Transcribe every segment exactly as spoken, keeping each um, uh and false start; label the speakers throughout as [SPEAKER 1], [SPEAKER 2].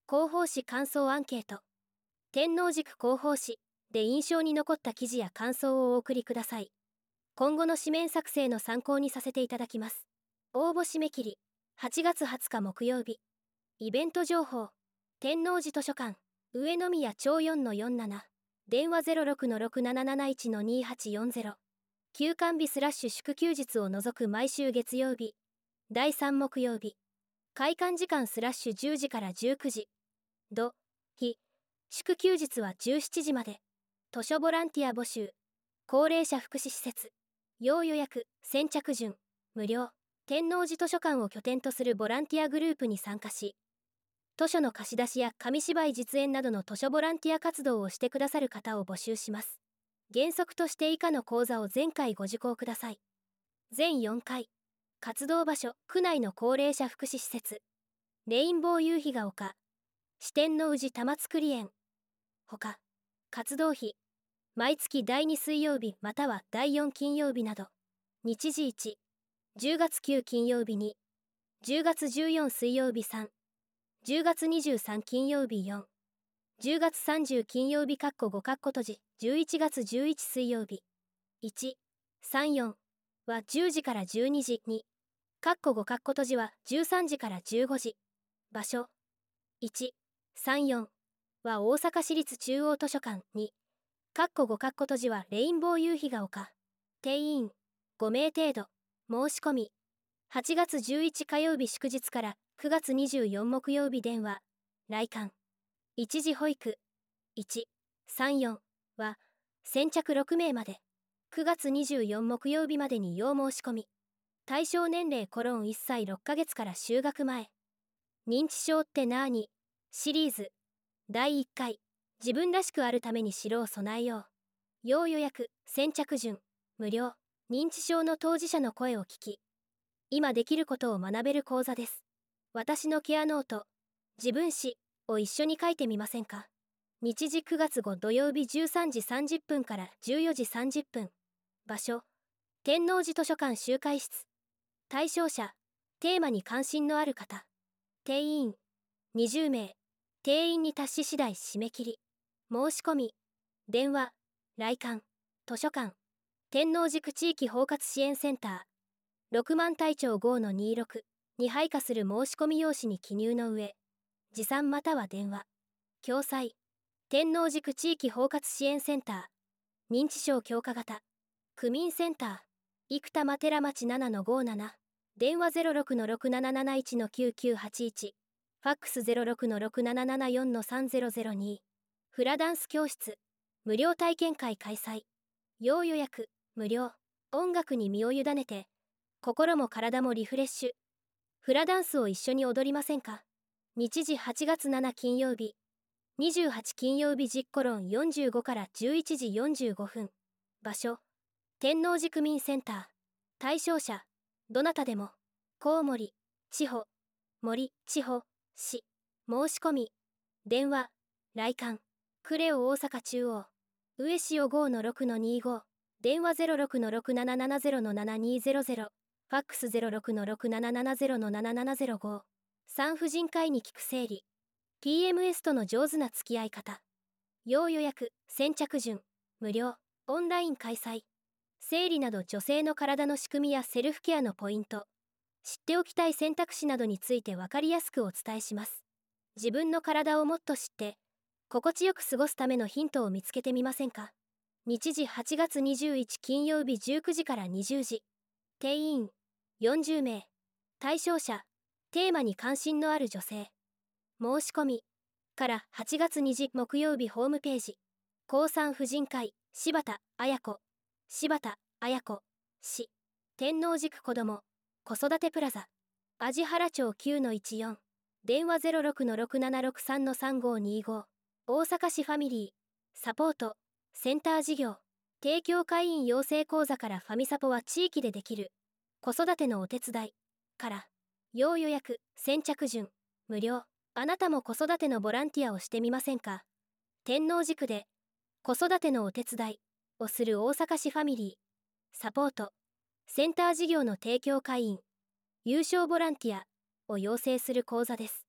[SPEAKER 1] 広報誌感想アンケート。天王寺区広報誌で印象に残った記事や感想をお送りください。今後の紙面作成の参考にさせていただきます。応募締め切りはちがつはつか木曜日。イベント情報。天王寺図書館上宮町 よんのよんじゅうなな、電話 ゼロろくのろくなななないちのにはちよんゼロ。休館日スラッシュ祝休日を除く毎週月曜日。だいさん木曜日。開館時間スラッシュじゅうじからじゅうくじ。土、日、祝休日はじゅうしちじまで。図書ボランティア募集。高齢者福祉施設。要予約、先着順、無料。天王寺図書館を拠点とするボランティアグループに参加し、図書の貸し出しや紙芝居実演などの図書ボランティア活動をしてくださる方を募集します。原則として以下の講座を全回ご受講ください。全よんかい。活動場所、区内の高齢者福祉施設。レインボー夕日が丘。四天王寺玉造園。ほか、活動費。毎月だいに水曜日またはだいよん金曜日など。日時いち、じゅうがつく金曜日に、じゅうがつじゅうよっか水曜日さん、じゅうがつにじゅうさん金曜日よん、じゅうがつさんじゅう金曜日かっこごかっこ閉じ、じゅういちがつじゅういち水曜日。いち、さん、よんはじゅうじからじゅうにじに、かっこごかっこ閉じはじゅうさんじからじゅうごじ。場所。いち、さん、よんは大阪市立中央図書館に、かっこごかっこ閉じはレインボー夕日が丘。定員ご名程度。申し込みはちがつじゅういち火曜日祝日からくがつにじゅうよん木曜日電話来館。一時保育いち、さん、よんは先着ろく名まで。くがつにじゅうよっか木曜日までに要申し込み。対象年齢コロンいっさいろっかげつから就学前。認知症ってなーにシリーズだいいっかい。自分らしくあるために城を備えよう。要予約、先着順、無料。認知症の当事者の声を聞き、今できることを学べる講座です。私のケアノート、自分史を一緒に書いてみませんか。日時くがつご土曜日じゅうさんじさんじゅっぷんからじゅうよじさんじゅっぷん。場所、天王寺図書館集会室。対象者、テーマに関心のある方。定員、にじゅう名。定員に達し次第締め切り。申し込み、電話、来館、図書館。天王寺区地域包括支援センター。ろく万隊長 ごのにじゅうろく に配下する申し込み用紙に記入の上、持参または電話。共催。天王寺区地域包括支援センター。認知症強化型。区民センター。生田寺町 ななのごなな。電話 ゼロろくのろくなななないちのきゅうきゅうはちいち。ファックス ゼロろくのろくななななよんのさんゼロゼロに。フラダンス教室。無料体験会開催。要予約。無料。音楽に身を委ねて、心も体もリフレッシュ。フラダンスを一緒に踊りませんか。日時はちがつなな金曜日。にじゅうはち金曜日じゅうコロンよんじゅうごからじゅういちじよんじゅうごふん。場所、天王寺区民センター。対象者、どなたでも。コウモリ、千穂、森、千穂、市。申し込み、電話、来館。クレオ大阪中央。上塩 ごのろくのにじゅうご。電話 ゼロろくのろくななななゼロのななにゼロゼロ。ファックス ゼロろくのろくななななゼロのななななゼロご。産婦人科医に聞く生理。ピーエムエス との上手な付き合い方。要予約、先着順、無料、オンライン開催。生理など女性の体の仕組みやセルフケアのポイント。知っておきたい選択肢などについて分かりやすくお伝えします。自分の体をもっと知って、心地よく過ごすためのヒントを見つけてみませんか。日時はちがつにじゅういち金曜日じゅうくじからにじゅうじ。定員よんじゅう名。対象者、テーマに関心のある女性。申し込みからはちがつにじゅう木曜日ホームページ。高産婦人科医、柴田彩子。柴田彩子、市。天王寺区子ども、子育てプラザ。味原町 きゅうのいちよん。電話 ゼロろくのろくななろくさんのさんごにご。大阪市ファミリー、サポート。センター事業、提供会員養成講座からファミサポは地域でできる。子育てのお手伝い。から、要予約、先着順、無料。あなたも子育てのボランティアをしてみませんか。天王寺区で、子育てのお手伝いをする大阪市ファミリー、サポート、センター事業の提供会員、有償ボランティアを養成する講座です。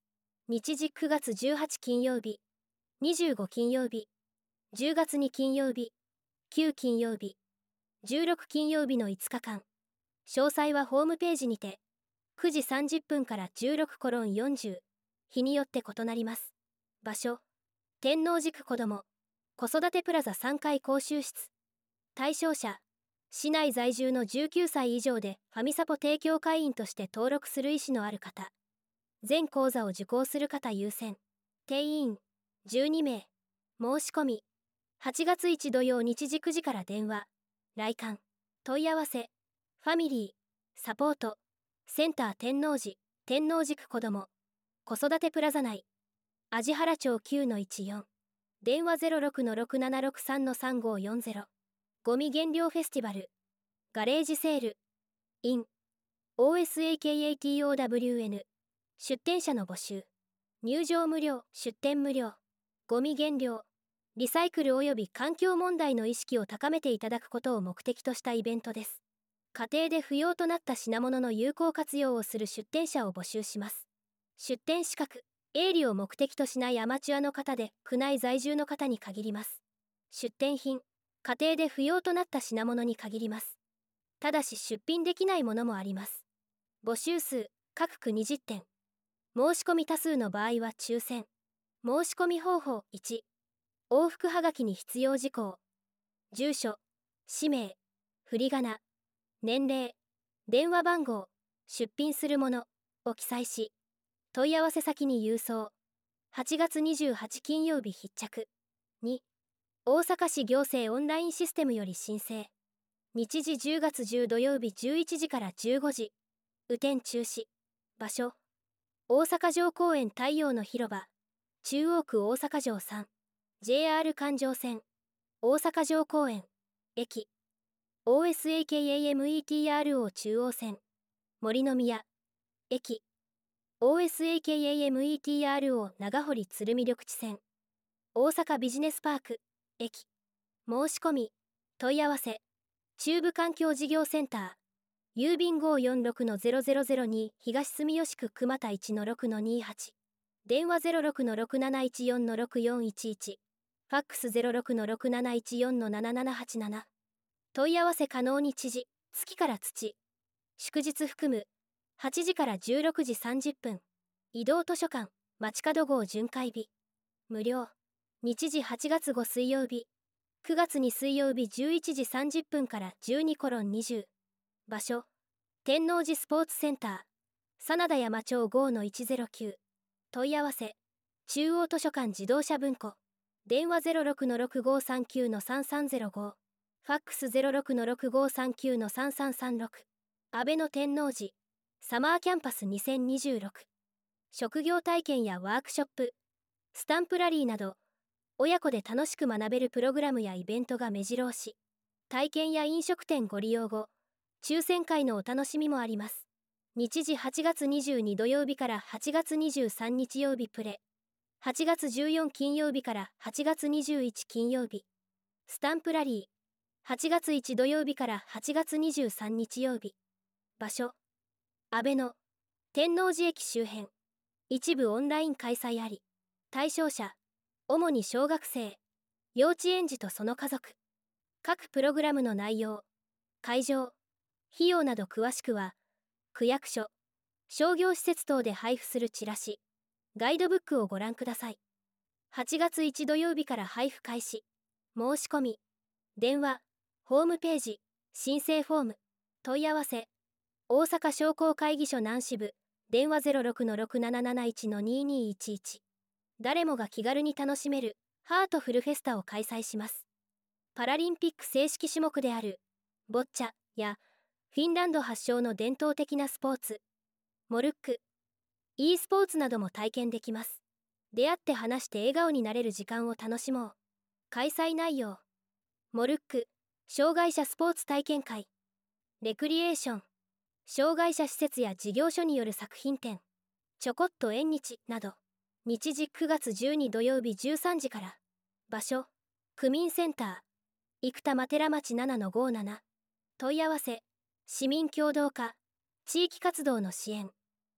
[SPEAKER 1] 日時くがつじゅうはち金曜日、にじゅうご金曜日、じゅうがつに金曜日、きゅう金曜日、じゅうろく金曜日のいつかかん。詳細はホームページにて。くじさんじゅっぷんからじゅうろくよんじゅう。日によって異なります。場所、天王寺区子ども子育てプラザさんかい講習室。対象者、市内在住のじゅうきゅうさい以上でファミサポ提供会員として登録する意思のある方。全講座を受講する方優先。定員じゅうに名。申し込みはちがついち土曜日時くじから電話来館。問い合わせファミリーサポートセンター天王寺天王寺区子ども子育てプラザ内味原町 きゅうのいちよん。電話 ゼロろくのろくななろくさんのさんごよんゼロ。ゴミ減量フェスティバルガレージセール in オーエスエーケーエーティーオーダブリューエヌ。 出店者の募集。入場無料、出店無料。ゴミ減量リサイクル及び環境問題の意識を高めていただくことを目的としたイベントです。家庭で不要となった品物の有効活用をする出店者を募集します。出店資格、営利を目的としないアマチュアの方で区内在住の方に限ります。出店品、家庭で不要となった品物に限ります。ただし出品できないものもあります。募集数、各区にじゅってん。申し込み多数の場合は抽選。申し込み方法いち。往復はがきに必要事項。住所、氏名、振り仮名、年齢、電話番号、出品するものを記載し、問い合わせ先に郵送。はちがつにじゅうはち金曜日必着。に、大阪市行政オンラインシステムより申請。日時じゅうがつじゅう土曜日じゅういちじからじゅうごじ。雨天中止。場所、大阪城公園太陽の広場、中央区大阪城さん。ジェイアール 環状線、大阪城公園、駅、オーエスエーケーエーエムイーティーアールオー 中央線、森の宮、駅、オーエスエーケーエーエムイーティーアールオー 長堀鶴見緑地線、大阪ビジネスパーク、駅。申し込み、問い合わせ、中部環境事業センター、郵便 ごーよんろくのゼロゼロゼロに 東住吉区熊田 いちのろくのにじゅうはち。電話 ゼロろくのろくなないちよんのろくよんいちいち。ファックス ゼロろくのろくなないちよんのななななはちなな。問い合わせ可能日時、月から土。祝日含む、はちじからじゅうろくじさんじゅっぷん。移動図書館、街角号巡回日。無料。日時はちがつご水曜日。くがつに水曜日じゅういちじさんじゅっぷんからじゅうににじゅう。場所、天王寺スポーツセンター、真田山町 ごのいちゼロきゅう。問い合わせ、中央図書館自動車文庫。電話 ゼロろくのろくごさんきゅうのさんさんゼロご。ファックス ゼロろくのろくごさんきゅうのさんさんさんろく。安倍の天王寺サマーキャンパスにせんにじゅうろく。職業体験やワークショップ、スタンプラリーなど親子で楽しく学べるプログラムやイベントが目白押し。体験や飲食店ご利用後、抽選会のお楽しみもあります。日時はちがつにじゅうに土曜日からはちがつにじゅうさん日曜日プレ。はちがつじゅうよっか金曜日からはちがつにじゅういち金曜日。スタンプラリー。はちがついち土曜日からはちがつにじゅうさん日曜日。場所、安倍の天王寺駅周辺。一部オンライン開催あり。対象者、主に小学生、幼稚園児とその家族。各プログラムの内容、会場、費用など詳しくは、区役所、商業施設等で配布するチラシ、ガイドブックをご覧ください。はちがついち土曜日から配布開始。申し込み、電話、ホームページ、申請フォーム、問い合わせ、大阪商工会議所南支部、電話 ゼロろくのろくなななないちのににいちいち。誰もが気軽に楽しめるハートフルフェスタを開催します。パラリンピック正式種目であるボッチャやフィンランド発祥の伝統的なスポーツ、モルック、e スポーツなども体験できます。出会って話して笑顔になれる時間を楽しもう。開催内容、モルック、障害者スポーツ体験会、レクリエーション、障害者施設や事業所による作品展、ちょこっと縁日など。日時くがつじゅうに土曜日じゅうさんじから。場所、区民センター、生田マテラ町ななのごなな。問い合わせ、市民協働課、地域活動の支援。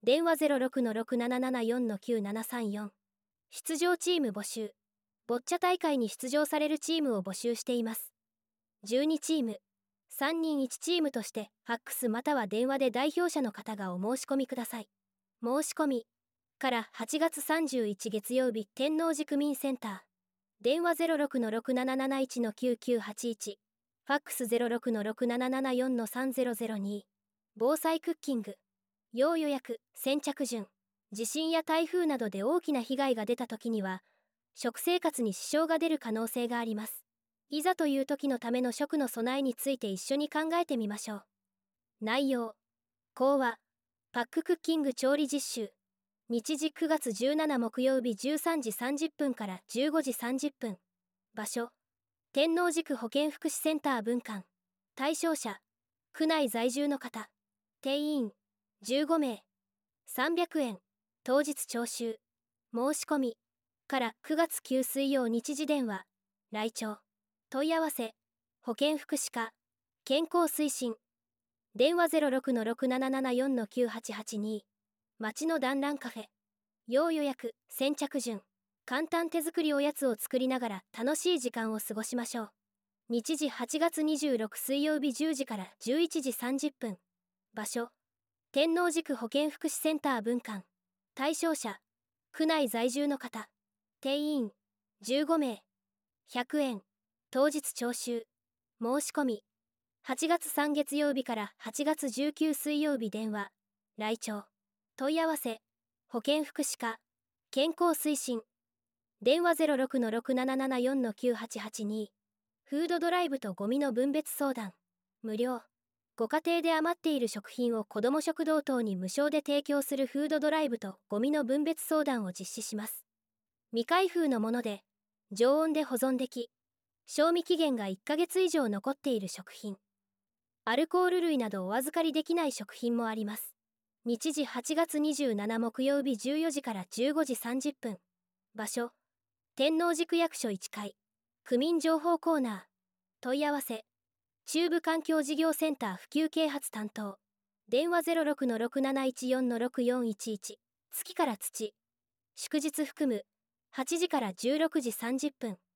[SPEAKER 1] 電話 ゼロろくのろくななななよんのきゅうななさんよん。出場チーム募集。ボッチャ大会に出場されるチームを募集しています。じゅうにチーム、さんにんいちチームとしてファックスまたは電話で代表者の方がお申し込みください。申し込みからはちがつさんじゅういち月曜日、天王寺区民センター。電話 ゼロろくのろくなななないちのきゅうきゅうはちいち。ファックス ゼロろくのろくななななよんのさんぜろぜろに。防災クッキング。要予約、先着順。地震や台風などで大きな被害が出た時には、食生活に支障が出る可能性があります。いざという時のための食の備えについて一緒に考えてみましょう。内容。講話。パッククッキング調理実習。日時くがつじゅうしち日木曜日じゅうさんじさんじゅっぷんからじゅうごじさんじゅっぷん。場所。天王寺区保健福祉センター分館。対象者。区内在住の方。定員。じゅうごめい。さんびゃくえん。当日徴収。申し込み。からくがつく日水曜日時電話。来庁。問い合わせ。保健福祉課。健康推進。電話 ゼロろくのろくななななよんのきゅうはちはちに。町の団らんカフェ。要予約、先着順。簡単手作りおやつを作りながら楽しい時間を過ごしましょう。日時はちがつにじゅうろく水曜日じゅうじからじゅういちじさんじゅっぷん。場所。天王寺区保健福祉センター分館。対象者。区内在住の方。定員。じゅうごめい。ひゃくえん。当日徴収。申し込み。はちがつさん月曜日からはちがつじゅうく水曜日電話。来庁。問い合わせ。保健福祉課。健康推進。電話 ゼロろくのろくななななよんのきゅうはちはちに。フードドライブとゴミの分別相談。無料。ご家庭で余っている食品を子ども食堂等に無償で提供するフードドライブとゴミの分別相談を実施します。未開封のもので、常温で保存でき、賞味期限がいっかげつ以上残っている食品。アルコール類などお預かりできない食品もあります。日時はちがつにじゅうしち日木曜日じゅうよじからじゅうごじさんじゅっぷん。場所。天王寺区役所いちかい。区民情報コーナー。問い合わせ。中部環境事業センター普及啓発担当。電話 ゼロろくのろくなないちよんのろくよんいちいち。月から土。祝日含む。はちじからじゅうろくじさんじゅっぷん。